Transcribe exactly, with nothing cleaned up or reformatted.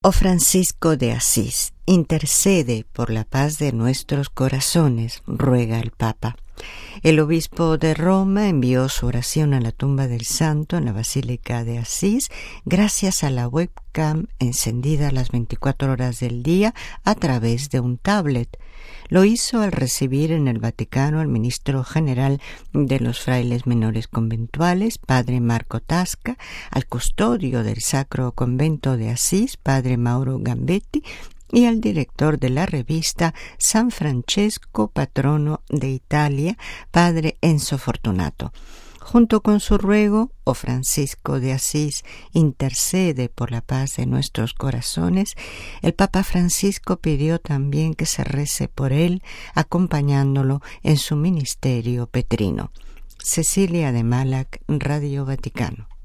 Oh Francisco de Asís, intercede por la paz de nuestros corazones, ruega el Papa. El obispo de Roma envió su oración a la tumba del santo en la Basílica de Asís gracias a la webcam encendida las veinticuatro horas del día a través de un tablet. Lo hizo al recibir en el Vaticano al ministro general de los frailes menores conventuales, padre Marco Tasca, al custodio del Sacro Convento de Asís, padre Mauro Gambetti, y al director de la revista San Francesco, patrono de Italia, padre Enzo Fortunato. Junto con su ruego, oh Francisco de Asís, intercede por la paz de nuestros corazones, el Papa Francisco pidió también que se rece por él, acompañándolo en su ministerio petrino. Cecilia de Malac, Radio Vaticano.